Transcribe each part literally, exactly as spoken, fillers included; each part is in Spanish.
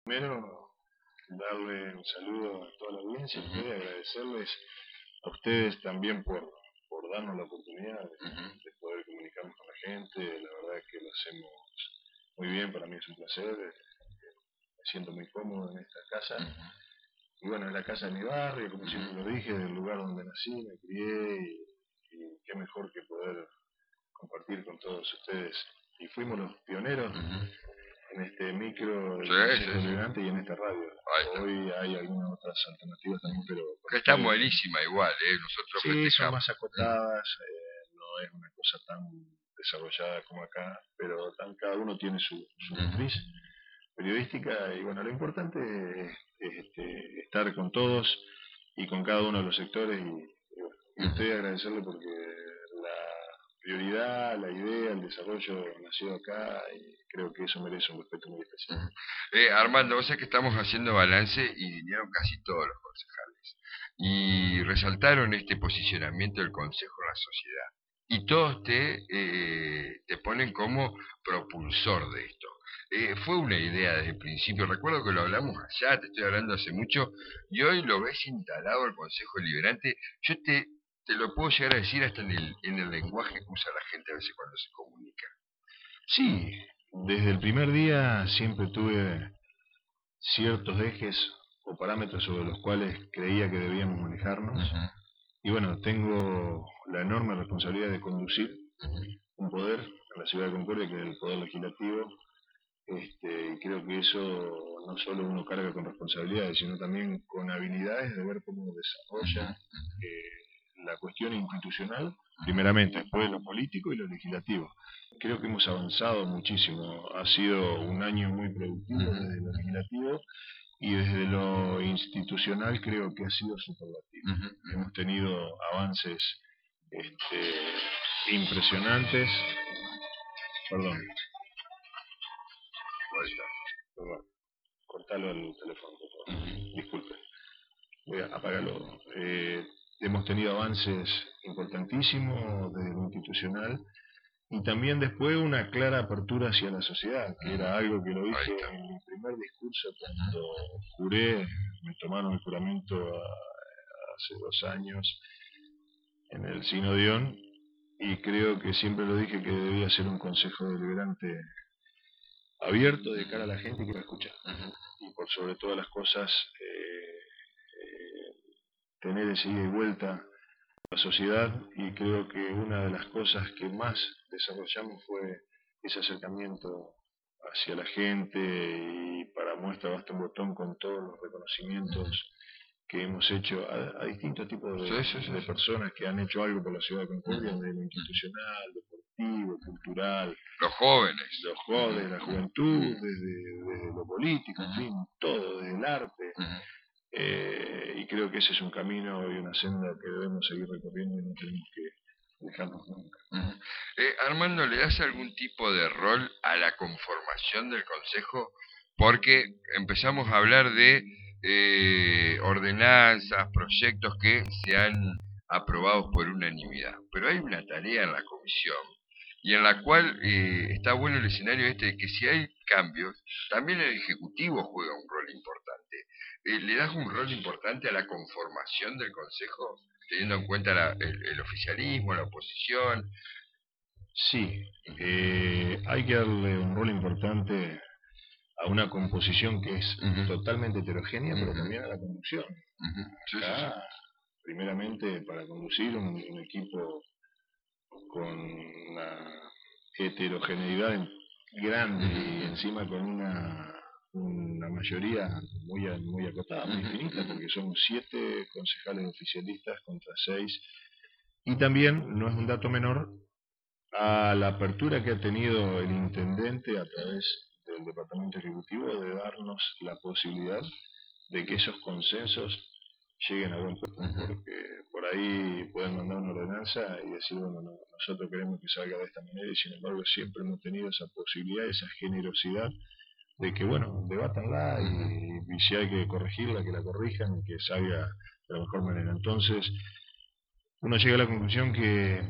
Primero, darle un saludo a toda la audiencia, uh-huh. y agradecerles a ustedes también por, por darnos la oportunidad de, uh-huh. de poder comunicarnos con la gente. La verdad que lo hacemos muy bien, para mí es un placer, me siento muy cómodo en esta casa. Uh-huh. Y bueno, es la casa de mi barrio, como uh-huh. siempre lo dije, del lugar donde nací, me crié, y, y qué mejor que poder compartir con todos ustedes. Y fuimos los pioneros uh-huh. en este micro del Consejo Deliberante y en esta radio. Hoy hay algunas otras alternativas también, pero... Que está buenísima igual, ¿eh? Nosotros sí, festejamos. Son más acotadas, eh, no es una cosa tan desarrollada como acá, pero tan, cada uno tiene su, su matriz uh-huh. periodística, y bueno, lo importante es, es este, estar con todos y con cada uno de los sectores, y, y, bueno, y uh-huh. usted agradecerle porque la prioridad, la idea, el desarrollo nació acá, y creo que eso merece un respeto muy especial. Uh-huh. eh, Armando, vos sabés que estamos haciendo balance y vinieron casi todos los concejales y resaltaron este posicionamiento del Consejo en la sociedad, y todos te, eh, te ponen como propulsor de esto. Eh, fue una idea desde el principio, recuerdo que lo hablamos allá, te estoy hablando hace mucho, y hoy lo ves instalado el Consejo Deliberante. Yo te, te lo puedo llegar a decir hasta en el, en el lenguaje que usa la gente a veces cuando se comunica. Sí, desde el primer día siempre tuve ciertos ejes o parámetros sobre los cuales creía que debíamos manejarnos. Uh-huh. Y bueno, tengo la enorme responsabilidad de conducir uh-huh. un poder en la ciudad de Concordia, que es el poder legislativo. Este, y creo que eso no solo uno carga con responsabilidades, sino también con habilidades de ver cómo desarrolla uh-huh. eh, la cuestión institucional, primeramente, después lo político y lo legislativo. Creo que hemos avanzado muchísimo. Ha sido un año muy productivo uh-huh. desde lo legislativo, y desde lo institucional creo que ha sido superlativo. Uh-huh. Hemos tenido avances este, impresionantes. Perdón. Perdón. Cortalo el teléfono, por favor. Uh-huh. Disculpe. Voy a apagarlo. Eh, hemos tenido avances importantísimos desde lo institucional, y también después una clara apertura hacia la sociedad, que era algo que lo dije en mi primer discurso cuando juré, me tomaron el juramento a, a hace dos años en el Sinodión, y creo que siempre lo dije que debía ser un consejo deliberante abierto de cara a la gente que iba a escuchar. Uh-huh. Y por sobre todas las cosas, eh, eh, tener ese ida y vuelta la sociedad, y creo que una de las cosas que más desarrollamos fue ese acercamiento hacia la gente, y para muestra basta un botón con todos los reconocimientos que hemos hecho a, a distintos tipos de, sí, sí, sí. de personas que han hecho algo por la ciudad de Concordia, desde lo institucional, deportivo, cultural, los jóvenes, los jóvenes, la juventud, desde, desde lo político, en fin, todo, desde el arte. Eh, y creo que ese es un camino y una senda que debemos seguir recorriendo, y no tenemos que dejarnos nunca. Uh-huh. eh, Armando, ¿le das algún tipo de rol a la conformación del Consejo? Porque empezamos a hablar de eh, ordenanzas, proyectos que se han aprobado por unanimidad, pero hay una tarea en la comisión, y en la cual eh, está bueno el escenario este de que si hay cambios, también el Ejecutivo juega un rol importante. Eh, ¿Le das un rol importante a la conformación del Consejo, teniendo en cuenta la, el, el oficialismo, la oposición? Sí, eh, hay que darle un rol importante a una composición que es uh-huh. totalmente heterogénea, uh-huh. pero también a la conducción. Uh-huh. Sí, Acá, sí, sí. primeramente, para conducir un, un equipo con una heterogeneidad grande uh-huh. y encima con una una mayoría muy muy acotada, muy finita, porque somos siete concejales oficialistas contra seis, y también, no es un dato menor, a la apertura que ha tenido el intendente a través del departamento ejecutivo de darnos la posibilidad de que esos consensos lleguen a buen puerto, porque por ahí pueden mandar una ordenanza y decir, bueno, no, nosotros queremos que salga de esta manera, y sin embargo siempre hemos tenido esa posibilidad, esa generosidad de que, bueno, debátanla, y, y si hay que corregirla, que la corrijan y que salga de la mejor manera. Entonces, uno llega a la conclusión que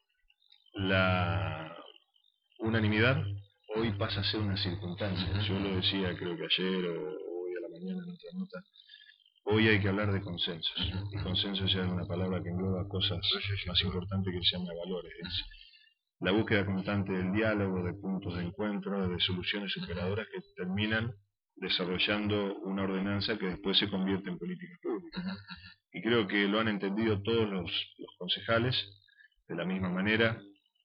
la unanimidad hoy pasa a ser una circunstancia. Yo lo decía creo que ayer o mañana en otra nota, hoy hay que hablar de consensos. Y consenso ya es una palabra que engloba cosas más importantes que se llama valores. Es la búsqueda constante del diálogo, de puntos de encuentro, de soluciones superadoras que terminan desarrollando una ordenanza que después se convierte en política pública. Y creo que lo han entendido todos los, los concejales de la misma manera,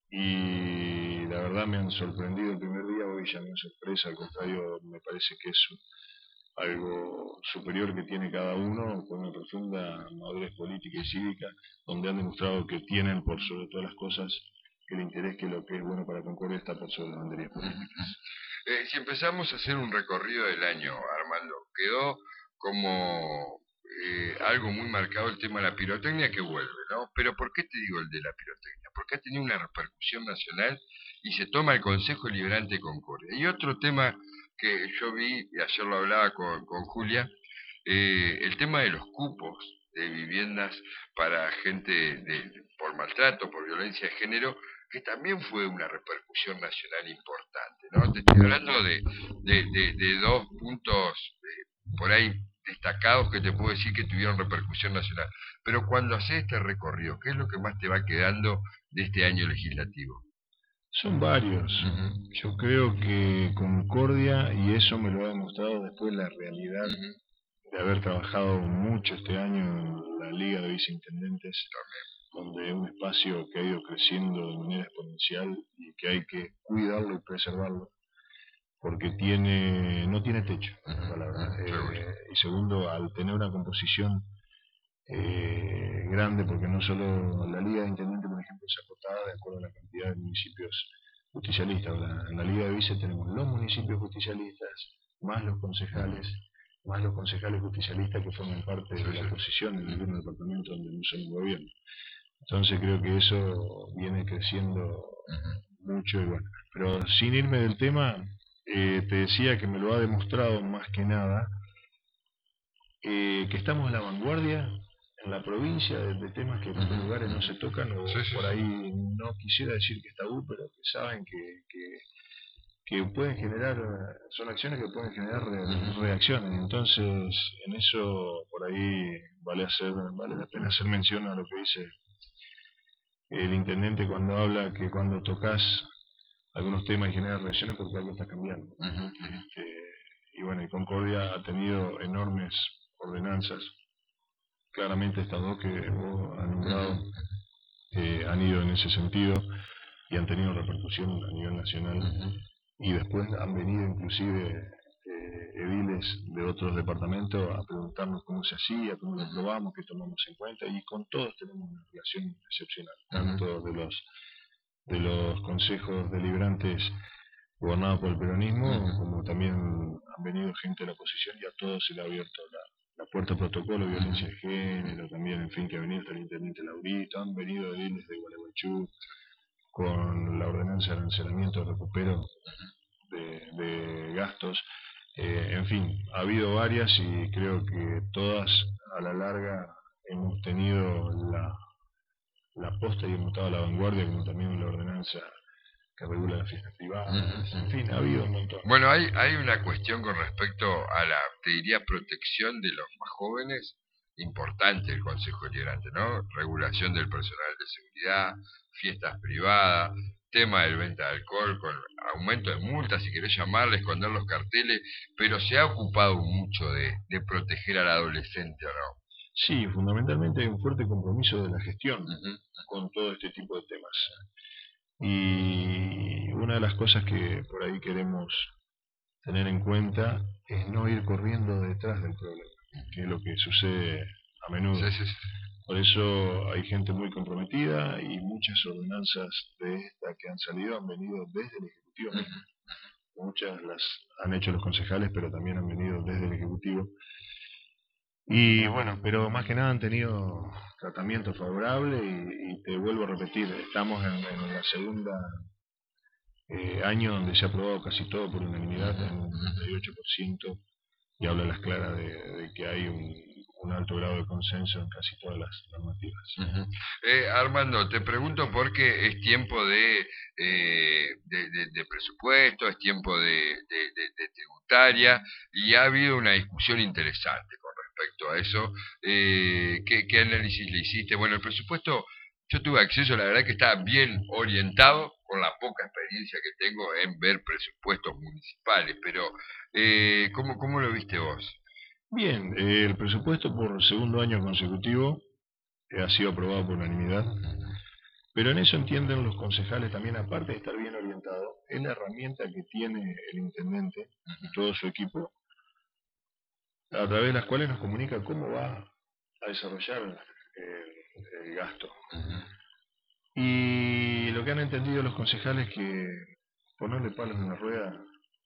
y la verdad me han sorprendido el primer día. Hoy ya no es sorpresa, al contrario, me parece que es algo superior que tiene cada uno, con una profunda madurez política y cívica, donde han demostrado que tienen por sobre todas las cosas el interés que lo que es bueno para Concordia está por sobre las banderas políticas. Eh, si empezamos a hacer un recorrido del año, Armando, quedó como eh, algo muy marcado el tema de la pirotecnia, que vuelve, ¿no? Pero ¿por qué te digo el de la pirotecnia? Porque ha tenido una repercusión nacional y se toma el Consejo Liberante de Concordia. Y otro tema que yo vi, y ayer lo hablaba con, con Julia, eh, el tema de los cupos de viviendas para gente de, por maltrato, por violencia de género, que también fue una repercusión nacional importante, ¿no? Te estoy hablando de, de, de, de dos puntos eh, por ahí destacados que te puedo decir que tuvieron repercusión nacional. Pero cuando haces este recorrido, ¿qué es lo que más te va quedando de este año legislativo? Son varios. Uh-huh. Yo creo que Concordia, y eso me lo ha demostrado después la realidad uh-huh. de haber trabajado mucho este año en la Liga de Viceintendentes, donde es un espacio que ha ido creciendo de manera exponencial y que hay que cuidarlo y preservarlo, porque tiene no tiene techo, uh-huh. la verdad. Uh-huh. Eh, y segundo, al tener una composición eh, grande, porque no solo la Liga de Intendentes, por ejemplo, se acotaba de acuerdo a la cantidad de municipios justicialistas. La, en la Liga de Vice tenemos los municipios justicialistas, más los concejales, más los concejales justicialistas que forman parte de la oposición en el gobierno del departamento donde no son el gobierno. Entonces creo que eso viene creciendo uh-huh. mucho y bueno. Pero sin irme del tema, eh, te decía que me lo ha demostrado más que nada eh, que estamos en la vanguardia en la provincia de, de temas que en otros lugares no se tocan, o sí, sí, por ahí no quisiera decir que es tabú, pero que saben que, que, que pueden generar, son acciones que pueden generar re, reacciones. Entonces en eso por ahí vale hacer vale la pena hacer mención a lo que dice el intendente cuando habla que cuando tocas algunos temas y generas reacciones porque algo está cambiando. Uh-huh. Este, y bueno, y Concordia ha tenido enormes ordenanzas. Claramente estas dos que vos has nombrado uh-huh. eh, han ido en ese sentido y han tenido repercusión a nivel nacional. Uh-huh. Y después han venido inclusive eh, ediles de otros departamentos a preguntarnos cómo se hacía, cómo lo probamos, qué tomamos en cuenta, y con todos tenemos una relación excepcional, tanto uh-huh. de los de los consejos deliberantes gobernados por el peronismo, uh-huh. como también han venido gente de la oposición, y a todos se le ha abierto la, la puerta al protocolo de violencia de género, también, en fin, que ha venido hasta el intendente Laurito, han venido ediles de Gualeguaychú con la ordenanza de arancelamiento de recupero de, de gastos, eh, en fin, ha habido varias y creo que todas a la larga hemos tenido la, la posta y hemos estado a la vanguardia, como también la ordenanza que regula las fiestas privadas, uh-huh. en fin, ha habido un montón. Bueno, hay, hay una cuestión con respecto a la, te diría, protección de los más jóvenes, importante el Consejo Liberante, ¿no? Regulación del personal de seguridad, fiestas privadas, tema del venta de alcohol, con aumento de multas, si querés llamarle, esconder los carteles, pero se ha ocupado mucho de, de proteger al adolescente, ¿o no? Sí, fundamentalmente hay un fuerte compromiso de la gestión uh-huh. con todo este tipo de temas. Y una de las cosas que por ahí queremos tener en cuenta es no ir corriendo detrás del problema, que es lo que sucede a menudo. Sí, sí, sí. Por eso hay gente muy comprometida y muchas ordenanzas de esta que han salido han venido desde el Ejecutivo mismo. Uh-huh. Muchas las han hecho los concejales, pero también han venido desde el Ejecutivo. Y bueno, pero más que nada han tenido tratamiento favorable y, y te vuelvo a repetir, estamos en, en la segunda eh, año donde se ha aprobado casi todo por unanimidad, en un noventa y ocho por ciento, y habla a las claras de, de que hay un, un alto grado de consenso en casi todas las normativas. Uh-huh. eh, Armando, te pregunto porque es tiempo de, eh, de, de, de presupuesto, es tiempo de, de, de, de tributaria, y ha habido una discusión interesante con respecto a eso. Eh, ¿qué, ¿Qué análisis le hiciste? Bueno, el presupuesto, yo tuve acceso, la verdad que está bien orientado, con la poca experiencia que tengo en ver presupuestos municipales, pero eh, ¿cómo, ¿cómo lo viste vos? Bien, eh, el presupuesto por segundo año consecutivo eh, ha sido aprobado por unanimidad, pero en eso entienden los concejales también, aparte de estar bien orientado, es la herramienta que tiene el intendente y todo su equipo, a través de las cuales nos comunica cómo va a desarrollar el, el gasto. Y lo que han entendido los concejales es que ponerle palos en la rueda,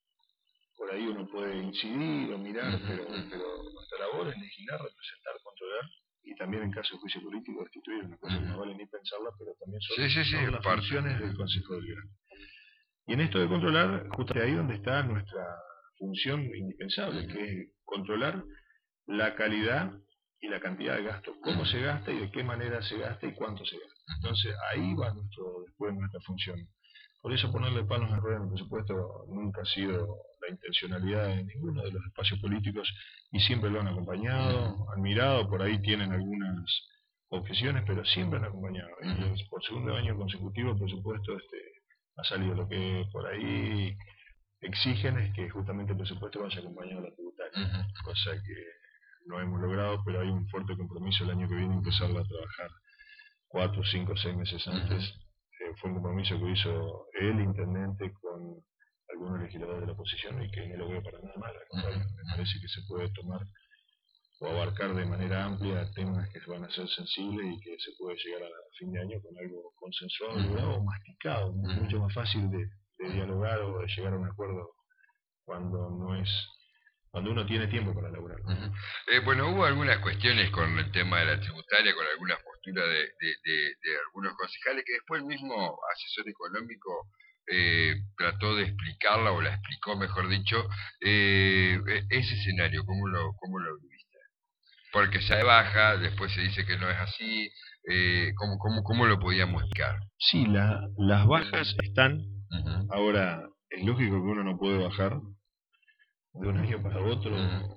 por ahí uno puede incidir o mirar, pero, pero nuestra labor es legislar, representar, controlar, y también en caso de juicio político destituir, una cosa que no vale ni pensarla, pero también son, sí, sí, sí, son las parte. funciones del Consejo Deliberante. Y en esto de controlar, justo ahí donde está nuestra función indispensable, que es controlar la calidad y la cantidad de gasto, cómo se gasta y de qué manera se gasta y cuánto se gasta. Entonces ahí va nuestro, después nuestra función. Por eso ponerle palos en la rueda en el presupuesto nunca ha sido la intencionalidad de ninguno de los espacios políticos, y siempre lo han acompañado, han mirado, por ahí tienen algunas objeciones, pero siempre han acompañado. Y por segundo año consecutivo el presupuesto este ha salido. Lo que por ahí exigen es que justamente el presupuesto vaya acompañado de la tributaria, cosa que no hemos logrado, pero hay un fuerte compromiso el año que viene empezarla a trabajar cuatro, cinco, seis meses antes. Uh-huh. Eh, fue un compromiso que hizo el intendente con algunos legisladores de la oposición, y que no lo veo para nada mal, al contrario, uh-huh. me parece que se puede tomar o abarcar de manera amplia temas que van a ser sensibles y que se puede llegar a fin de año con algo consensuado, logrado o masticado, uh-huh. mucho más fácil de, de dialogar o de llegar a un acuerdo cuando no es cuando uno tiene tiempo para elaborar. Uh-huh. Eh, bueno, hubo algunas cuestiones con el tema de la tributaria, con algunas posturas de, de, de, de algunos concejales, que después el mismo asesor económico eh, trató de explicarla, o la explicó, mejor dicho. Eh, ese escenario, ¿cómo lo, cómo lo viviste? Porque se baja, después se dice que no es así. Eh, ¿cómo, cómo, ¿Cómo lo podíamos explicar? Sí, la, las bajas están. Uh-huh. Ahora, es lógico que uno no puede bajar de un año para otro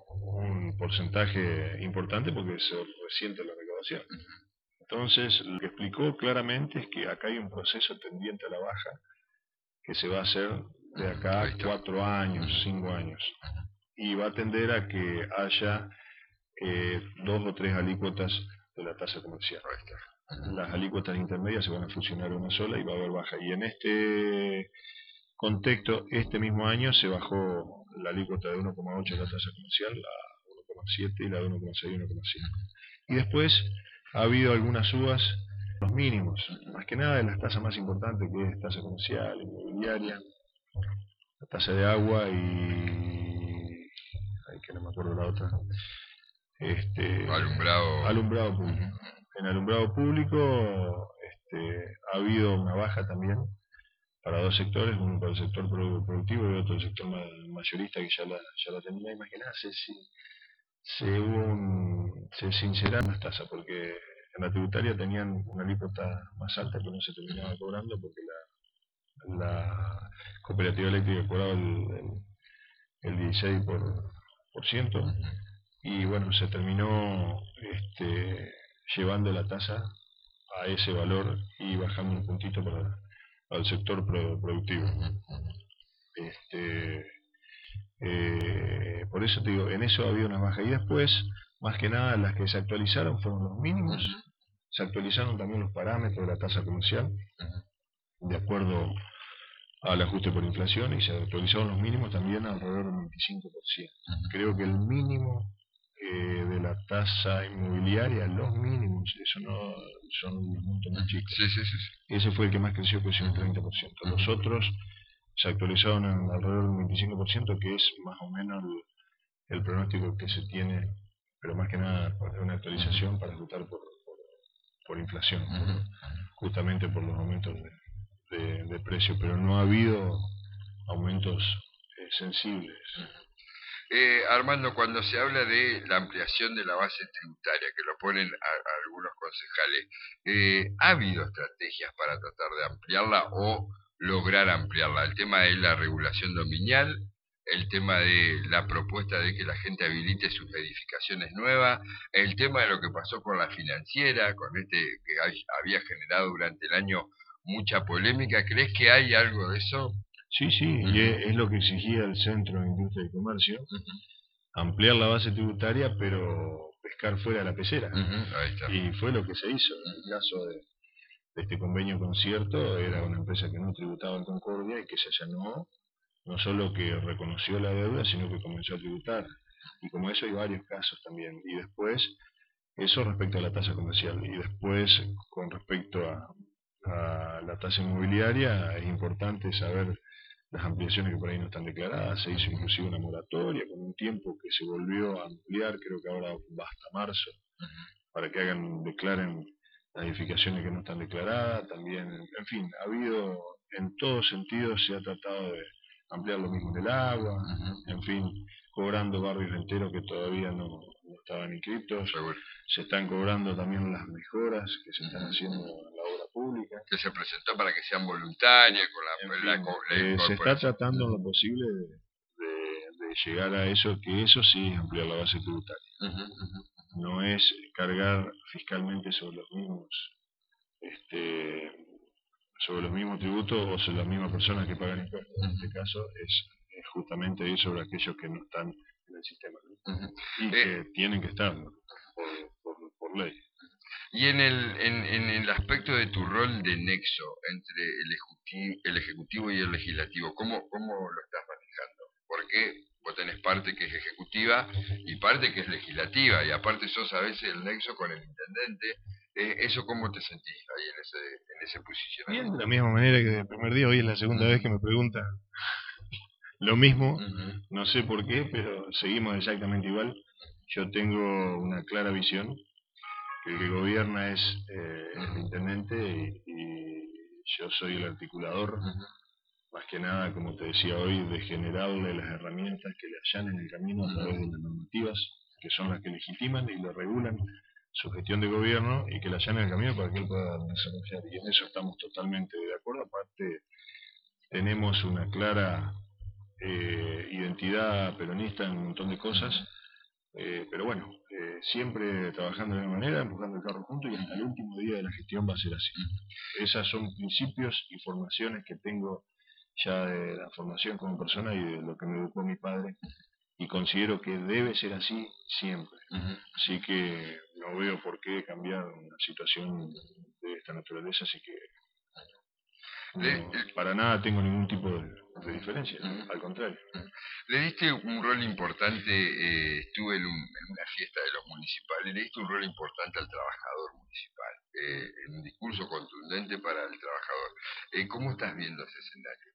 un porcentaje importante porque se resiente la recaudación. Entonces, lo que explicó claramente es que acá hay un proceso tendiente a la baja que se va a hacer de acá a cuatro años, cinco años, y va a tender a que haya eh, dos o tres alícuotas de la tasa comercial. Las alícuotas intermedias se van a fusionar en una sola y va a haber baja. Y en este contexto, este mismo año se bajó la alícuota de uno coma ocho de la tasa comercial a uno coma siete y la de uno coma seis a uno coma cinco. Y después ha habido algunas subas, los mínimos, más que nada de las tasas más importantes, que es tasa comercial, inmobiliaria, la tasa de agua y... ay, que no me acuerdo la otra. Este, alumbrado. Alumbrado público. En alumbrado público este, ha habido una baja también para dos sectores, uno para el sector productivo y otro el sector mayorista, que ya la, ya la tenía. Imaginarse si se, un, se sinceraron las tasas, porque en la tributaria tenían una alícuota más alta que no se terminaba cobrando porque la, la cooperativa eléctrica cobraba el, el, el dieciséis por ciento, y bueno, se terminó este, llevando la tasa a ese valor y bajando un puntito para al sector productivo. Este, eh, por eso te digo, en eso ha habido una baja. Y después, más que nada, las que se actualizaron fueron los mínimos. Se actualizaron también los parámetros de la tasa comercial, de acuerdo al ajuste por inflación, y se actualizaron los mínimos también alrededor del veinticinco por ciento. Creo que el mínimo eh, de la tasa inmobiliaria, los mínimos, eso no son un monto muy chico. Sí, sí, sí, sí. Ese fue el que más creció, creció un treinta por ciento. Los otros se actualizaron en alrededor del veinticinco por ciento, que es más o menos el, el pronóstico que se tiene, pero más que nada una actualización para ajustar por, por, por inflación, por, justamente por los aumentos de, de, de precio, pero no ha habido aumentos eh, sensibles. Eh, Armando, cuando se habla de la ampliación de la base tributaria, que lo ponen a, a algunos concejales, eh, ¿ha habido estrategias para tratar de ampliarla o lograr ampliarla? El tema de la regulación dominial, el tema de la propuesta de que la gente habilite sus edificaciones nuevas, el tema de lo que pasó con la financiera, con este que hay- había generado durante el año mucha polémica. ¿Crees que hay algo de eso? Sí, sí, y Ujú, es, es lo que exigía el Centro de Industria y Comercio, ujú, ampliar la base tributaria, pero pescar fuera de la pecera. ujú, ahí está. Y fue lo que se hizo. En el caso de, de este convenio concierto, era una empresa que no tributaba en Concordia y que se allanó, no solo que reconoció la deuda, sino que comenzó a tributar. Y como eso hay varios casos también. Y después, eso respecto a la tasa comercial. Y después, con respecto a, a la tasa inmobiliaria, es importante saber las ampliaciones que por ahí no están declaradas. Se hizo inclusive una moratoria con un tiempo que se volvió a ampliar, creo que ahora va hasta marzo, para que hagan, declaren las edificaciones que no están declaradas. También, en fin, ha habido, en todos sentidos se ha tratado de ampliar lo mismo del agua, en fin, cobrando barrios enteros que todavía no, no estaban inscritos. Seguro. Se están cobrando también las mejoras que se están haciendo en la obra pública. Que se presentó para que sean voluntarias, con la, En la, fin, co- la eh, se está incorporación. tratando en lo posible de, de- de llegar a eso, que eso sí es ampliar la base tributaria. Ujú, ujú. No es cargar fiscalmente sobre los mismos, este, sobre los mismos tributos o sobre las mismas personas que pagan impuestos. En este caso es, es justamente ir sobre aquellos que no están en el sistema, ¿no? Ujú. Y Eh, que tienen que estar, ¿no? por, por, por ley. y en el, en, en el aspecto de tu rol de nexo entre el ejecutivo, el ejecutivo y el legislativo, ¿cómo, cómo lo estás manejando? Porque vos tenés parte que es ejecutiva y parte que es legislativa, y aparte sos a veces el nexo con el intendente. Eh, ¿Eso cómo te sentís ahí en ese, en ese Bien, posicionamiento? de la misma manera que desde el primer día, hoy es la segunda vez que me preguntan lo mismo, Ujú, no sé por qué, pero seguimos exactamente igual. Yo tengo una clara visión, que el que gobierna es eh, el intendente y, y yo soy el articulador, ujú, más que nada, como te decía hoy, de generarle las herramientas que le allanen el camino a través de las normativas, que son las que legitiman y lo regulan su gestión de gobierno y que le allanen el camino para que él pueda desarrollar. Y en eso estamos totalmente de acuerdo. Aparte, tenemos una clara eh, identidad peronista en un montón de cosas, eh, pero bueno, eh, siempre trabajando de la misma manera, empujando el carro juntos y hasta el último día de la gestión va a ser así. Esas son principios y formaciones que tengo ya de la formación como persona y de lo que me educó mi padre, y considero que debe ser así siempre. ujú. Así que no veo por qué cambiar una situación de esta naturaleza, así que Le, no, para nada tengo ningún tipo de, de diferencia, ujú. al contrario. Le diste un rol importante, eh, estuve en, un- en una fiesta de los municipales, le diste un rol importante al trabajador municipal, eh, en un discurso contundente para el trabajador. Eh, ¿Cómo estás viendo ese escenario?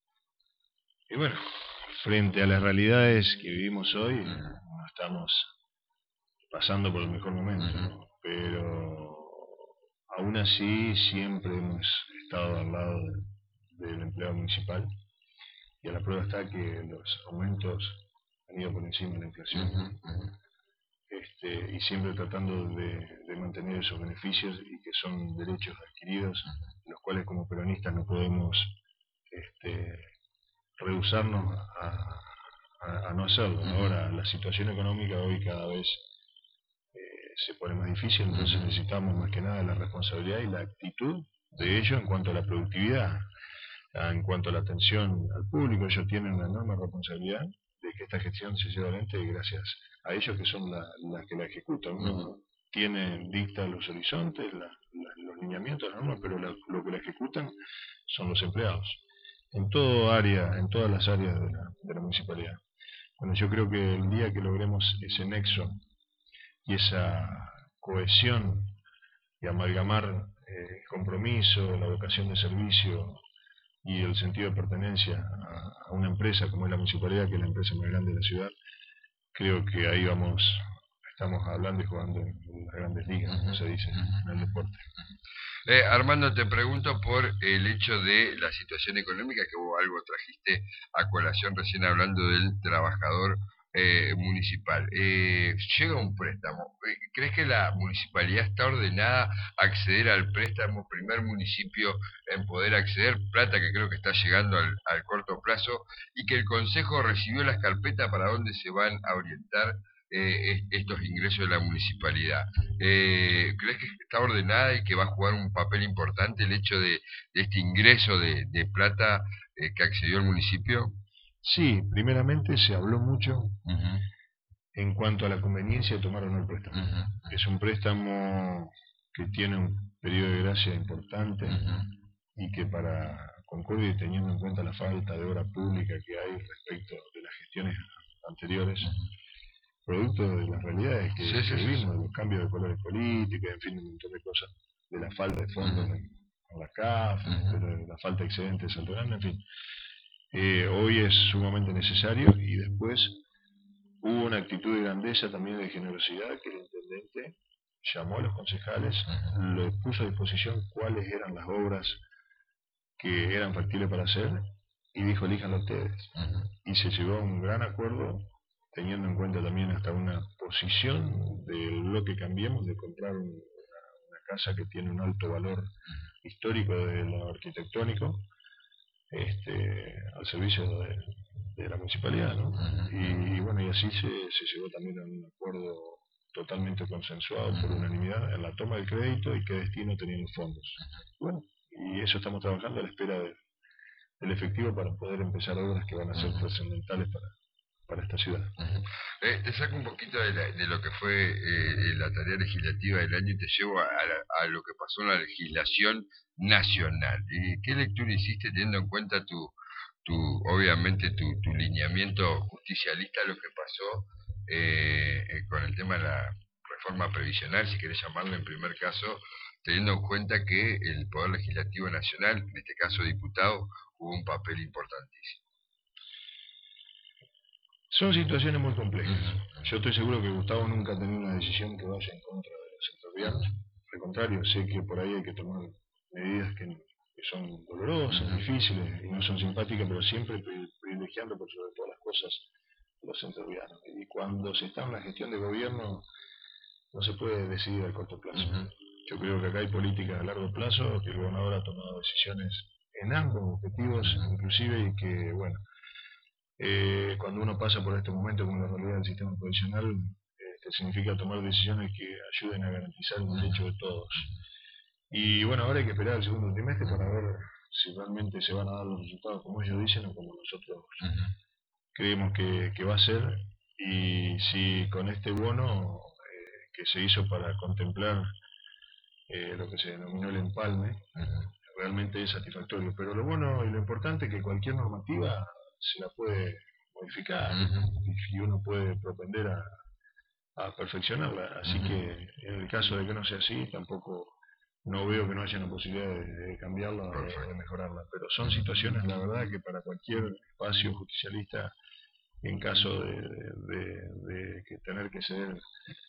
Y bueno, frente a las realidades que vivimos hoy, Ujú, no estamos pasando por el mejor momento, ujú, ¿no? Pero aún así siempre hemos estado al lado de- del empleado municipal, y a la prueba está que los aumentos han ido por encima de la inflación, ujú, ujú. este, y siempre tratando de, de mantener esos beneficios y que son derechos adquiridos, los cuales como peronistas no podemos este, rehusarnos a, a- a no hacerlo. Ahora, la situación económica hoy cada vez eh, se pone más difícil, entonces necesitamos más que nada la responsabilidad y la actitud de ellos en cuanto a la productividad, en cuanto a la atención al público. Ellos tienen una enorme responsabilidad de que esta gestión se lleve adelante, y gracias a ellos que son las la que la ejecutan. Uno tiene, dicta los horizontes, la, la, los lineamientos, las normas, pero la, lo que la ejecutan son los empleados, en todo área, en todas las áreas de la, de la municipalidad. Bueno, yo creo que el día que logremos ese nexo y esa cohesión y amalgamar eh, el compromiso, la vocación de servicio y el sentido de pertenencia a, a una empresa como es la municipalidad, que es la empresa más grande de la ciudad, creo que ahí vamos, estamos hablando y jugando en las grandes ligas, como se dice en el deporte. Eh, Armando, te pregunto por el hecho de la situación económica, que vos algo trajiste a colación recién hablando del trabajador eh, municipal. Eh, llega un préstamo. ¿Crees que la municipalidad está ordenada a acceder al préstamo? Primer municipio en poder acceder, plata que creo que está llegando al, al corto plazo, y que el Consejo recibió las carpetas para dónde se van a orientar eh, estos ingresos de la municipalidad. Eh, ¿Crees que está ordenada y que va a jugar un papel importante el hecho de, de este ingreso de, de plata eh, que accedió el municipio? Sí, primeramente se habló mucho Uh-huh. en cuanto a la conveniencia de tomar o no el préstamo. Uh-huh. Es un préstamo que tiene un periodo de gracia importante Uh-huh. y que para Concordia, y teniendo en cuenta la falta de obra pública que hay respecto de las gestiones anteriores, uh-huh, producto de las realidades que, sí, sí, que vivimos, sí, de los cambios de colores políticos, en fin, un montón de cosas, de la falta de fondos uh-huh en, en la C A F, uh-huh, de la falta de excedentes de Salto Grande, en fin. Eh, hoy es sumamente necesario, y después hubo una actitud de grandeza, también de generosidad, que el intendente llamó a los concejales, uh-huh, les puso a disposición cuáles eran las obras que eran factibles para hacer, y dijo: elíjanlo ustedes. Uh-huh. Y se llegó a un gran acuerdo, teniendo en cuenta también hasta una posición del bloque Cambiemos de comprar un, una, una casa que tiene un alto valor uh-huh histórico de lo arquitectónico, este, al servicio de, de la municipalidad, ¿no? Uh-huh. Y, y bueno, y así se, se llegó también a un acuerdo totalmente consensuado uh-huh por unanimidad en la toma del crédito y qué destino tenían los fondos. Uh-huh. Bueno, y eso estamos trabajando a la espera de, del efectivo para poder empezar obras que van a ser uh-huh trascendentales para, para esta ciudad. Uh-huh. Eh, te saco un poquito de, la, de lo que fue eh, la tarea legislativa del año y te llevo a, a, a lo que pasó en la legislación nacional. Eh, ¿Qué lectura hiciste teniendo en cuenta tu, tu obviamente tu, tu lineamiento justicialista, lo que pasó eh, eh, con el tema de la reforma previsional, si querés llamarlo en primer caso, teniendo en cuenta que el Poder Legislativo Nacional, en este caso diputado, jugó un papel importantísimo? Son situaciones muy complejas. Yo estoy seguro que Gustavo nunca ha tenido una decisión que vaya en contra de los entrerrianos. Al contrario, sé que por ahí hay que tomar medidas que, que son dolorosas, difíciles y no son simpáticas, pero siempre privilegiando por sobre todas las cosas los entrerrianos. Y cuando se está en la gestión de gobierno, no se puede decidir a corto plazo. Uh-huh. Yo creo que acá hay políticas a largo plazo, que el gobernador ha tomado decisiones en ambos objetivos, inclusive, y que, bueno, Eh, cuando uno pasa por este momento con la realidad del sistema provisional, este, significa tomar decisiones que ayuden a garantizar el derecho de todos. Y bueno, ahora hay que esperar el segundo trimestre para ver si realmente se van a dar los resultados como ellos dicen o como nosotros uh-huh creemos que, que va a ser, y si con este bono eh, que se hizo para contemplar eh, lo que se denominó el empalme, uh-huh, realmente es satisfactorio. Pero lo bueno y lo importante es que cualquier normativa se la puede modificar, uh-huh, y uno puede propender a, a perfeccionarla. Así uh-huh que en el caso de que no sea así, tampoco no veo que no haya una posibilidad de, de cambiarla o de, de mejorarla. Pero son situaciones, la verdad, que para cualquier espacio justicialista, en caso de, de, de, de que tener que ceder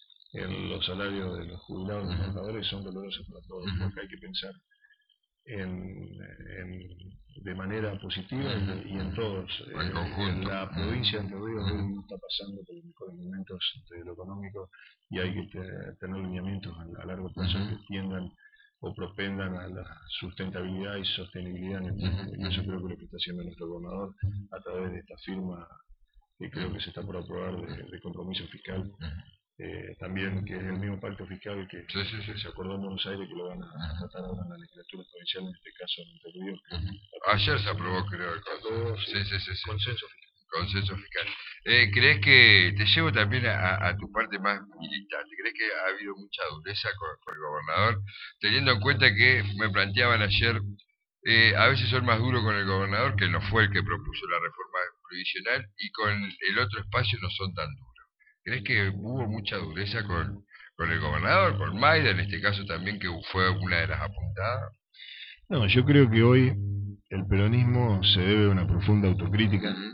en los salarios de los jubilados y los trabajadores, son dolorosos para todos, uh-huh, porque hay que pensar En, en, de manera positiva uh-huh y, y en todos. En, eh, en la provincia de Entre Ríos uh-huh hoy no está pasando por los mejores momentos de lo económico, y hay que te, tener lineamientos a, a largo plazo uh-huh que tiendan o propendan a la sustentabilidad y sostenibilidad en el tiempo. Uh-huh. Y eso creo que es lo que está haciendo nuestro gobernador a través de esta firma que creo que se está por aprobar de, de compromiso fiscal. Uh-huh. Eh, también que es el mismo pacto fiscal que, sí, sí, sí, se acordó en Buenos Aires, que lo van a uh-huh tratar ahora en la legislatura provincial, en este caso en Entre Ríos. Uh-huh. Ayer se aprobó, creo, el consenso, sí, sí, sí, sí. consenso fiscal. Consenso fiscal. Eh, ¿Crees que, te llevo también a, a tu parte más militante, crees que ha habido mucha dureza con, con el gobernador, teniendo en cuenta que me planteaban ayer, eh, a veces son más duros con el gobernador, que no fue el que propuso la reforma previsional, y con el otro espacio no son tan duros? ¿Crees que hubo mucha dureza con, con el gobernador, con Mayra, en este caso también, que fue una de las apuntadas? No, yo creo que hoy el peronismo se debe a una profunda autocrítica, uh-huh,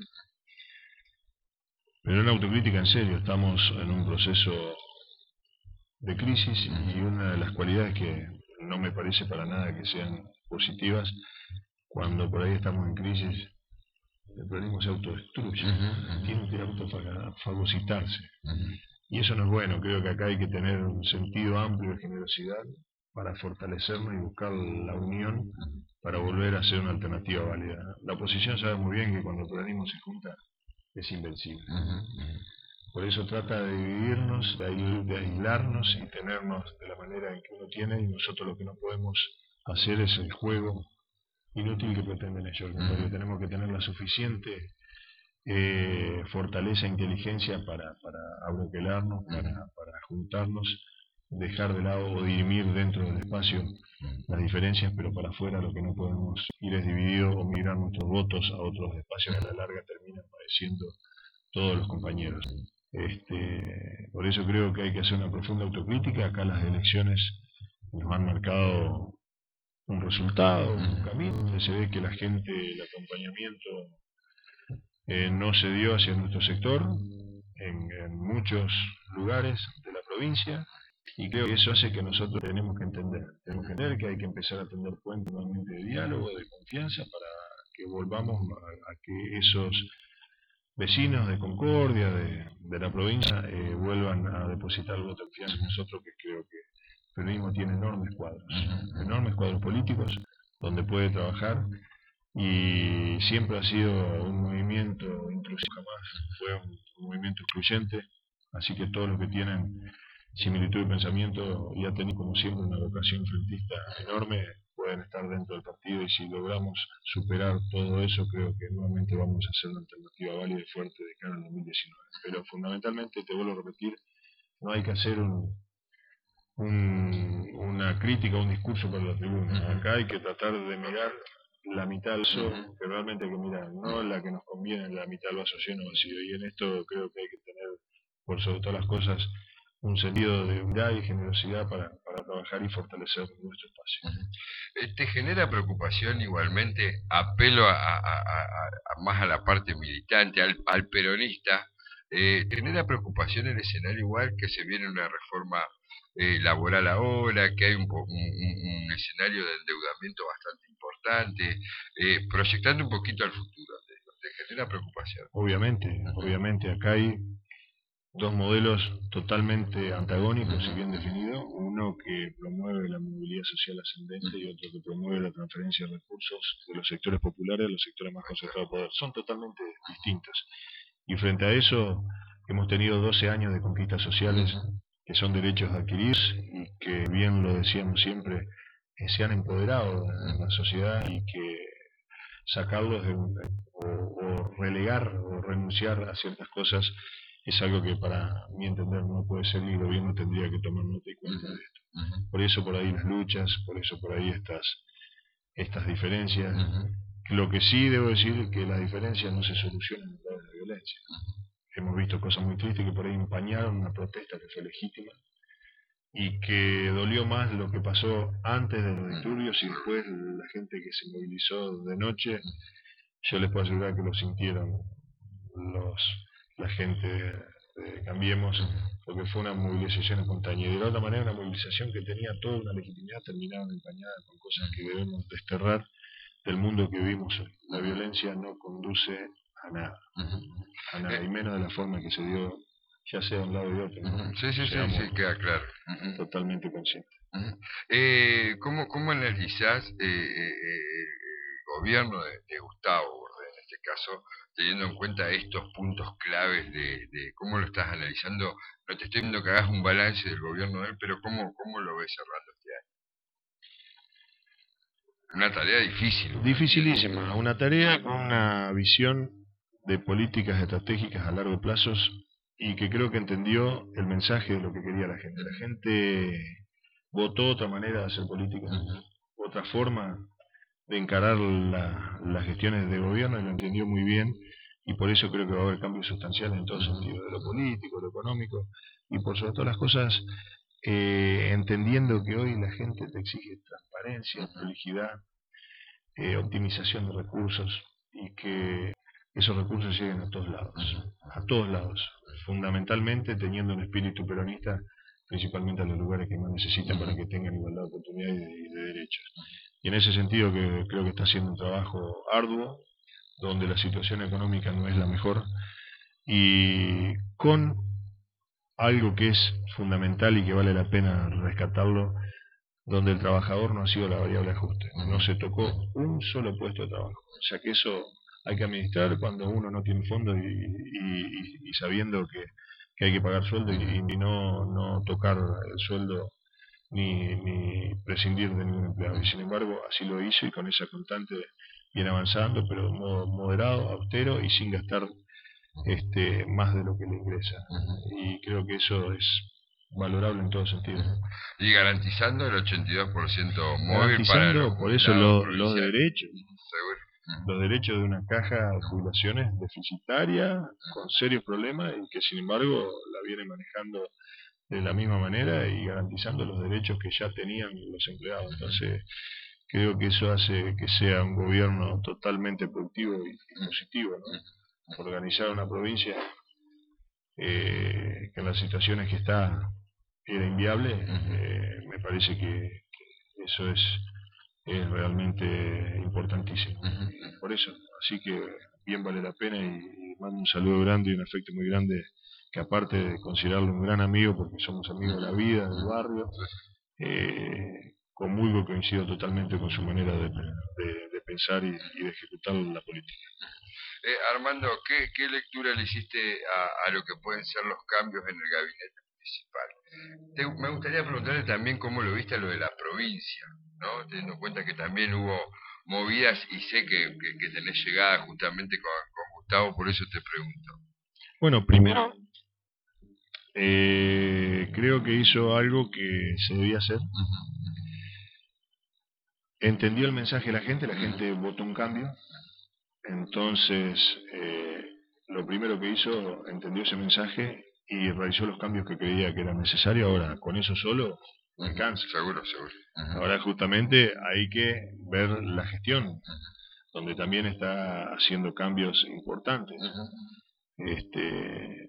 pero una autocrítica en serio. Estamos en un proceso de crisis, uh-huh, y una de las cualidades que no me parece para nada que sean positivas cuando por ahí estamos en crisis el peronismo se autodestruye, Uh-huh. tiene que autofagocitarse. Uh-huh. Y eso no es bueno, creo que acá hay que tener un sentido amplio de generosidad para fortalecernos y buscar la unión para volver a ser una alternativa válida. La oposición sabe muy bien que cuando el peronismo se junta es invencible. Uh-huh. Por eso trata de dividirnos, de, aisl de aislarnos y tenernos de la manera en que uno tiene, y nosotros lo que no podemos hacer es el juego inútil que pretenden ellos. Porque tenemos que tener la suficiente eh, fortaleza e inteligencia para, para abroquelarnos, para, para juntarnos, dejar de lado o dirimir dentro del espacio las diferencias, pero para afuera lo que no podemos ir es dividido o migrar nuestros votos a otros espacios que a la larga terminan padeciendo todos los compañeros. Este, por eso creo que hay que hacer una profunda autocrítica. Acá las elecciones nos han marcado un resultado, un camino, donde se ve que la gente, el acompañamiento eh, no se dio hacia nuestro sector en, en muchos lugares de la provincia, y creo que eso hace que nosotros tenemos que entender, tenemos que entender que hay que empezar a tender puentes nuevamente de diálogo, de confianza, para que volvamos a, a que esos vecinos de Concordia, de, de la provincia, eh, vuelvan a depositar la confianza en nosotros, que creo que el peronismo tiene enormes cuadros, enormes cuadros políticos donde puede trabajar, y siempre ha sido un movimiento inclusivo, jamás fue un, un movimiento excluyente, así que todos los que tienen similitud de pensamiento y ha tenido como siempre una vocación frentista enorme pueden estar dentro del partido, y si logramos superar todo eso creo que nuevamente vamos a hacer una alternativa válida y fuerte de cara al dos mil diecinueve. Pero fundamentalmente, te vuelvo a repetir, no hay que hacer un, un, una crítica, un discurso para la tribuna. Acá hay que tratar de mirar la mitad del vaso, que realmente hay que mirar, no la que nos conviene, la mitad del vaso lleno o vacío. Y en esto creo que hay que tener, por sobre todas las cosas, un sentido de unidad y generosidad para, para trabajar y fortalecer nuestro espacio. ¿Te genera preocupación igualmente, apelo a, a, a, a más a la parte militante, al, al peronista, eh, ¿te genera preocupación el escenario igual que se viene una reforma eh, laboral ahora, que hay un, un, un escenario de endeudamiento bastante importante, eh, proyectando un poquito al futuro? ¿Te, te genera preocupación? Obviamente, obviamente acá hay dos modelos totalmente antagónicos y bien definidos, uno que promueve la movilidad social ascendente y otro que promueve la transferencia de recursos de los sectores populares a los sectores más concentrados de poder. Son totalmente distintos. Y frente a eso hemos tenido doce años de conquistas sociales que son derechos a adquirir y que, bien lo decíamos siempre, eh, se han empoderado en la sociedad, y que sacarlos de un, o, o relegar o renunciar a ciertas cosas es algo que para mi entender no puede ser, y el gobierno tendría que tomar nota y cuenta de esto. Uh-huh. Por eso por ahí las luchas, por eso por ahí estas, estas diferencias. Uh-huh. Lo que sí debo decir es que las diferencias no se solucionan a través de la violencia. Uh-huh. Hemos visto cosas muy tristes que por ahí empañaron una protesta que fue legítima, y que dolió más lo que pasó antes de los disturbios y después la gente que se movilizó de noche. Yo les puedo asegurar que lo sintieron los la gente de, de Cambiemos, porque fue una movilización espontánea, y de la otra manera una movilización que tenía toda una legitimidad terminada empañada con cosas que debemos desterrar del mundo que vivimos hoy. La violencia no conduce a nada, a nada, y menos de la forma que se dio, ya sea de un lado y de otro, ¿no? Sí, sí, sí, sí, queda claro. Totalmente consciente. Eh, ¿cómo, ¿Cómo analizás eh, eh, el gobierno de, de Gustavo, en este caso, teniendo en cuenta estos puntos claves de, de cómo lo estás analizando? No te estoy viendo que hagas un balance del gobierno de él, pero ¿cómo, cómo lo ves cerrando este año? Una tarea difícil. Dificilísima, una tarea con una visión de políticas estratégicas a largo plazo, y que creo que entendió el mensaje de lo que quería la gente. La gente votó otra manera de hacer política, uh-huh. otra forma de encarar la, las gestiones de gobierno, y lo entendió muy bien, y por eso creo que va a haber cambios sustanciales en todo sentido, de lo político, de lo económico, y por sobre todas las cosas, eh, entendiendo que hoy la gente te exige transparencia, prolijidad, eh, optimización de recursos, y que esos recursos lleguen a todos lados, a todos lados, fundamentalmente teniendo un espíritu peronista, principalmente a los lugares que más necesitan para que tengan igualdad de oportunidades y de, y de derechos. Y en ese sentido que creo que está haciendo un trabajo arduo, donde la situación económica no es la mejor, y con algo que es fundamental y que vale la pena rescatarlo, donde el trabajador no ha sido la variable de ajuste, no se tocó un solo puesto de trabajo, o sea que eso hay que administrar cuando uno no tiene fondos y, y, y sabiendo que, que hay que pagar sueldo y, y no, no tocar el sueldo ni, ni prescindir de ningún empleado, y sin embargo así lo hizo y con esa constante viene avanzando, pero de modo moderado, austero y sin gastar este más de lo que le ingresa, y creo que eso es valorable en todo sentido. Y garantizando el ochenta y dos por ciento móvil garantizando para los por eso lo, provinciales. los derechos Seguro. los derechos de una caja de jubilaciones deficitaria con serios problemas y que sin embargo la viene manejando de la misma manera y garantizando los derechos que ya tenían los empleados. Entonces creo que eso hace que sea un gobierno totalmente productivo y, y positivo, ¿no? Organizar una provincia eh, que en las situaciones que está era inviable, eh, me parece que, que eso es, es realmente importantísimo. Y por eso, así que bien vale la pena, y, y mando un saludo grande y un afecto muy grande, que aparte de considerarlo un gran amigo, porque somos amigos de la vida, del barrio, eh, comulgo y coincido totalmente con su manera de, de, de pensar y, y de ejecutar la política. Eh, Armando, ¿qué, ¿qué lectura le hiciste a, a lo que pueden ser los cambios en el gabinete municipal? Te, me gustaría preguntarle también cómo lo viste a lo de la provincia, ¿no? Teniendo en cuenta que también hubo movidas y sé que, que, que tenés llegada justamente con, con Gustavo, por eso te pregunto. Bueno, primero, eh, creo que hizo algo que se debía hacer. Entendió el mensaje de la gente, la gente votó un cambio. Entonces, eh, lo primero que hizo, entendió ese mensaje y realizó los cambios que creía que eran necesarios. Ahora, con eso solo no alcanza. Seguro, seguro. Uh-huh. Ahora justamente hay que ver la gestión, donde también está haciendo cambios importantes. Uh-huh. Este,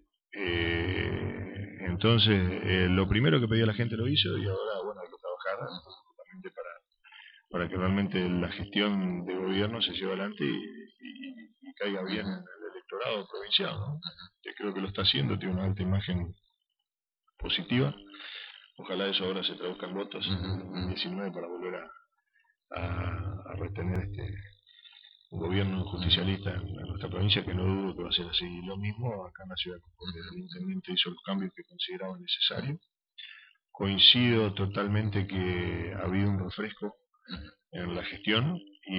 eh, entonces, eh, lo primero que pedía la gente lo hizo, y ahora, bueno, hay que trabajar justamente para, para que realmente la gestión de gobierno se lleve adelante y, y, y caiga bien en el electorado provincial, ¿no? Que creo que lo está haciendo, tiene una alta imagen positiva. Ojalá eso ahora se traduzca en votos en dos mil diecinueve para volver a, a, a retener este un gobierno justicialista en, en nuestra provincia, que no dudo que va a ser así. Lo mismo acá en la ciudad de Concordia, el intendente hizo los cambios que consideraba necesarios. Coincido totalmente que ha habido un refresco en la gestión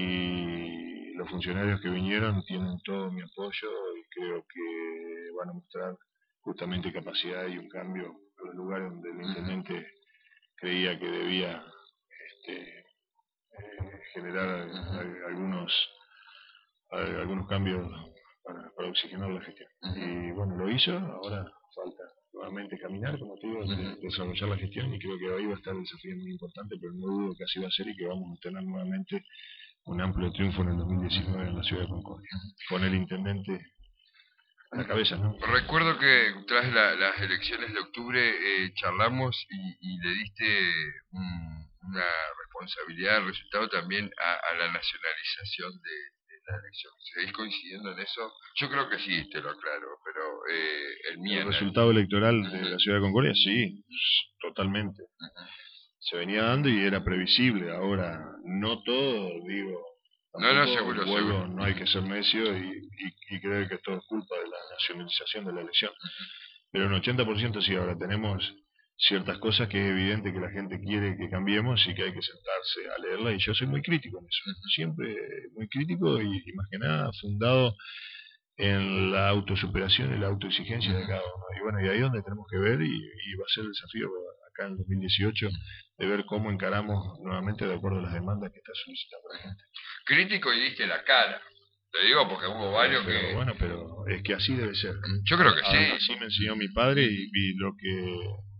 y los funcionarios que vinieron tienen todo mi apoyo y creo que van a mostrar justamente capacidad y un cambio en los lugares donde el intendente creía que debía este, eh, generar algunos algunos cambios para, para oxigenar la gestión. Y bueno, lo hizo, ahora falta nuevamente caminar, como te digo, de, desarrollar la gestión, y creo que ahí va a estar el desafío muy importante, pero no dudo que así va a ser y que vamos a tener nuevamente un amplio triunfo en el dos mil diecinueve en la ciudad de Concordia, con el intendente a la cabeza, ¿no? Recuerdo que tras la, las elecciones de octubre eh, charlamos y, y le diste un, una responsabilidad al resultado también a, a la nacionalización de, de la elección. ¿Seguís coincidiendo en eso? Yo creo que sí, te lo aclaro, pero eh, el mío... El resultado electoral de la ciudad de Concordia, sí, totalmente. Uh-huh. Se venía dando y era previsible. Ahora, no todo, digo... No, no, seguro, vuelvo, seguro. No hay que ser necio y, y, y creer que todo es culpa de la nacionalización de la elección. Pero un ochenta por ciento sí. Ahora tenemos ciertas cosas que es evidente que la gente quiere que cambiemos y que hay que sentarse a leerla, y yo soy muy crítico en eso. Siempre muy crítico y, y más que nada fundado en la autosuperación y la autoexigencia de cada uno. Y bueno, y ahí es donde tenemos que ver, y, y va a ser el desafío acá en el dos mil dieciocho de ver cómo encaramos nuevamente de acuerdo a las demandas que está solicitando la gente. Crítico y diste la cara. Te digo porque hubo varios pero, que... Bueno, pero es que así debe ser. Yo creo que a, sí. Así me enseñó mi padre, y, y lo que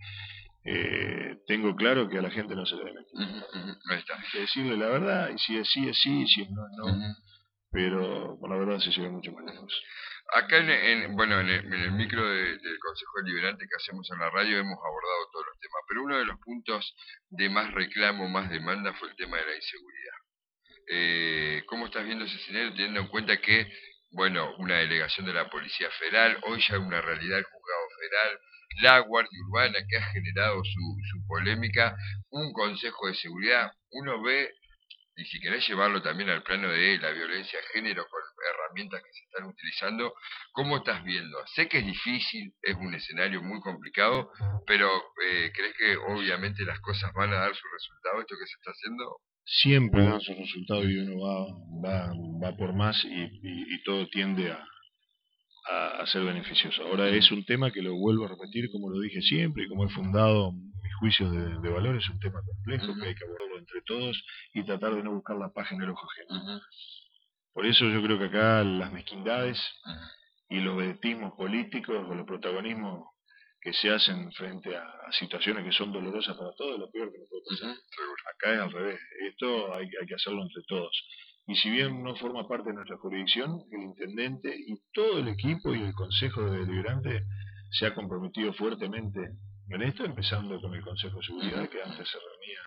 eh, tengo claro que a la gente no se le debe mentir. Uh-huh, uh-huh. Ahí está. Hay que decirle la verdad, y si es sí es sí, si es no es no. Uh-huh. Pero con la verdad se llega mucho más lejos. Acá, en, en, bueno, en el, en el micro de, del Consejo Deliberante que hacemos en la radio hemos abordado todos los temas, pero uno de los puntos de más reclamo, más demanda fue el tema de la inseguridad. Eh, ¿Cómo estás viendo ese escenario teniendo en cuenta que, bueno, una delegación de la Policía Federal, hoy ya una realidad el Juzgado Federal, la Guardia Urbana que ha generado su, su polémica, un Consejo de Seguridad, uno ve, y si querés llevarlo también al plano de la violencia de género con herramientas que se están utilizando, ¿cómo estás viendo? Sé que es difícil, es un escenario muy complicado, pero eh, ¿crees que obviamente las cosas van a dar su resultado, esto que se está haciendo? Siempre dan su resultado y uno va, va, va por más y, y, y todo tiende a, a, a ser beneficioso. Ahora es un tema que lo vuelvo a repetir como lo dije siempre y como he fundado mis juicios de, de valor, es un tema complejo uh-huh. que hay que abordarlo entre todos y tratar de no buscar la paja en el ojo ajeno. Uh-huh. Por eso yo creo que acá las mezquindades uh-huh. y los vedetismos políticos o los protagonismos que se hacen frente a, a situaciones que son dolorosas para todos es lo peor que nos puede pasar. Uh-huh. Acá es al revés, esto hay, hay que hacerlo entre todos. Y si bien no forma parte de nuestra jurisdicción, el intendente y todo el equipo y el consejo de deliberante se ha comprometido fuertemente en esto, empezando con el Consejo de Seguridad, que antes se reunía,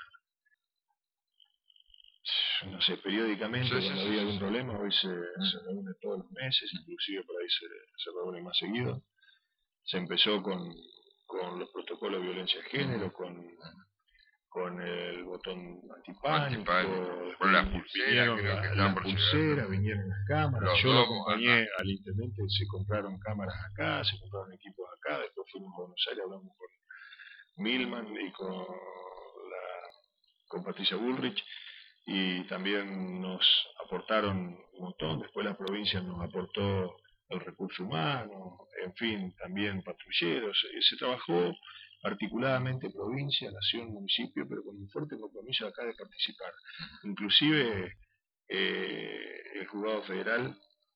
no sé, periódicamente, sí, cuando sí, había sí, algún sí. problema, hoy se, se reúne todos los meses, inclusive por ahí se, se reúne más seguido. Se empezó con, con los protocolos de violencia de género, con... con el botón antipánico, antipánico. Con las pulseras, creo que las pulseras, vinieron las cámaras, los yo lo domos, acompañé ajá. al intendente, se compraron cámaras acá, se compraron equipos acá, después fuimos a Buenos Aires, hablamos con Milman y con la con Patricia Bullrich y también nos aportaron un montón, después la provincia nos aportó el recurso humano, en fin, también patrulleros, se trabajó articuladamente provincia, nación, municipio, pero con un fuerte compromiso acá de participar. Inclusive eh, el Juzgado Federal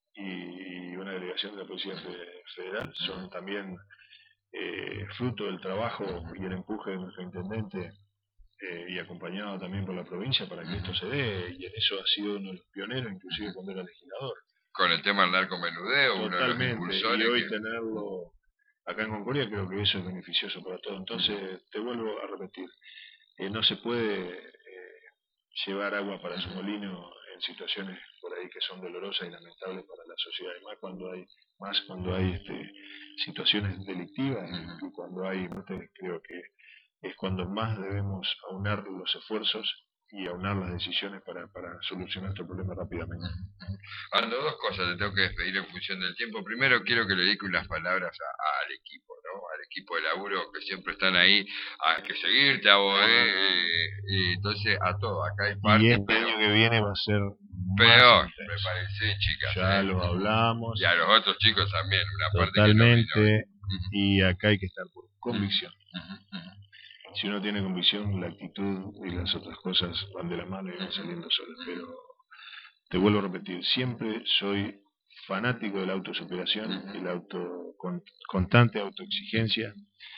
y una delegación de la Policía Federal son también eh, fruto del trabajo y el empuje de nuestro intendente eh, y acompañado también por la provincia para que esto se dé, y en eso ha sido uno de los pioneros, inclusive cuando era legislador. Con el tema del narcomenudeo, uno de los impulsores. Y hoy que... tenerlo acá en Concordia creo que eso es beneficioso para todos. Entonces, uh-huh. te vuelvo a repetir, eh, no se puede eh, llevar agua para su molino en situaciones por ahí que son dolorosas y lamentables para la sociedad, y más cuando hay, más cuando hay este, situaciones delictivas uh-huh. y cuando hay muertes, creo que es cuando más debemos aunar los esfuerzos y aunar las decisiones para, para solucionar este problema rápidamente. Ando, dos cosas, te tengo que despedir en función del tiempo. Primero quiero que le dedique unas palabras a, a, al equipo, ¿no? Al equipo de laburo que siempre están ahí, hay que seguirte a vos, eh, y entonces a todo, acá hay parte. Y este pero, año que viene va a ser peor, más me parece, chicas. Ya eh. lo hablamos. Y a los otros chicos también, una totalmente, parte que no vino. Y acá hay que estar por convicción. Uh-huh. Uh-huh. Si uno tiene convicción, la actitud y las otras cosas van de la mano y van saliendo solas. Pero te vuelvo a repetir, siempre soy fanático de la autosuperación uh-huh. y la auto, con, constante autoexigencia.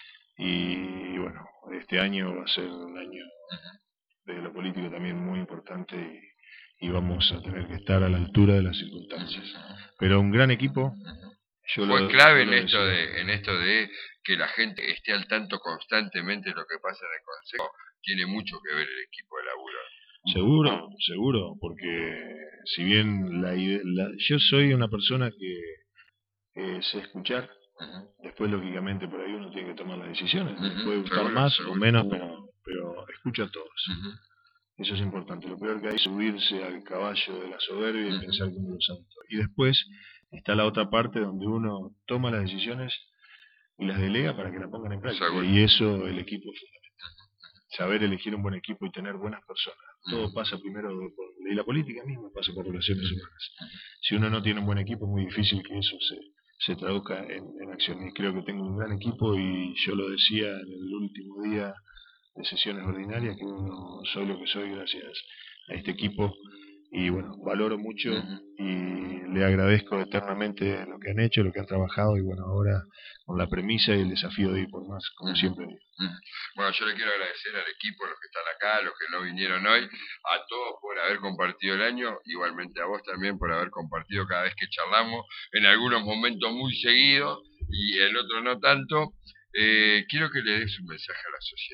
Y bueno, este año va a ser un año de lo político también muy importante y, y vamos a tener que estar a la altura de las circunstancias. Pero un gran equipo. Yo Fue lo, clave en esto de en esto de que la gente esté al tanto constantemente de lo que pasa en el Consejo. Tiene mucho que ver el equipo de laburo. Seguro, seguro, porque si bien la, la yo soy una persona que eh, sé escuchar, uh-huh. después lógicamente por ahí uno tiene que tomar las decisiones, uh-huh. puede gustar seguro, más seguro. o menos, pero, pero escucha a todos. Uh-huh. Eso es importante. Lo peor que hay es subirse al caballo de la soberbia y uh-huh. pensar que uno lo sabe todo. Y después está la otra parte donde uno toma las decisiones y las delega para que las pongan en práctica. Seguro. Y eso el equipo es fundamental. Saber elegir un buen equipo y tener buenas personas. Todo uh-huh. pasa primero por... Y la política misma pasa por relaciones uh-huh. humanas. Si uno no tiene un buen equipo es muy difícil que eso se, se traduzca en, en acción. Y creo que tengo un gran equipo y yo lo decía en el último día de sesiones ordinarias que uno soy lo que soy gracias a este equipo. Y bueno, valoro mucho uh-huh. y le agradezco eternamente lo que han hecho, lo que han trabajado y bueno, ahora con la premisa y el desafío de ir por más, como uh-huh. siempre digo. Uh-huh. Bueno, yo le quiero agradecer al equipo, a los que están acá, a los que no vinieron hoy, a todos por haber compartido el año, igualmente a vos también por haber compartido cada vez que charlamos, en algunos momentos muy seguidos y en otros no tanto. Eh, quiero que le des un mensaje a la sociedad.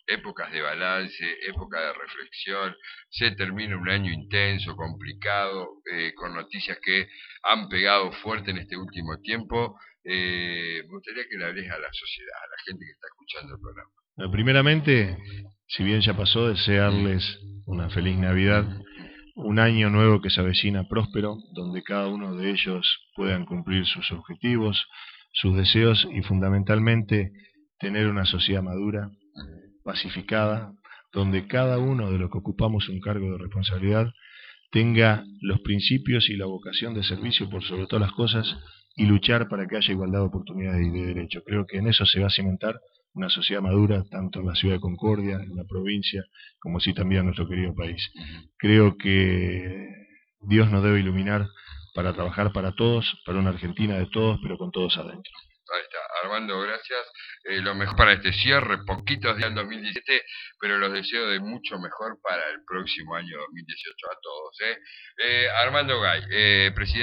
épocas de balance, épocas de reflexión, se termina un año intenso, complicado, eh, con noticias que han pegado fuerte en este último tiempo. Eh, me gustaría que le hables a la sociedad, a la gente que está escuchando el programa. Bueno, primeramente, si bien ya pasó, desearles una feliz Navidad, un año nuevo que se avecina próspero, donde cada uno de ellos puedan cumplir sus objetivos, sus deseos y fundamentalmente tener una sociedad madura, pacificada, donde cada uno de los que ocupamos un cargo de responsabilidad tenga los principios y la vocación de servicio por sobre todas las cosas y luchar para que haya igualdad de oportunidades y de derechos. Creo que en eso se va a cimentar una sociedad madura, tanto en la ciudad de Concordia, en la provincia, como sí también en nuestro querido país. Creo que Dios nos debe iluminar para trabajar para todos, para una Argentina de todos, pero con todos adentro. Ahí está, Armando, gracias. Eh, lo mejor para este cierre, poquitos días en dos mil diecisiete, pero los deseo de mucho mejor para el próximo año dos mil dieciocho a todos. ¿eh? Eh, Armando Gay, eh, presidente.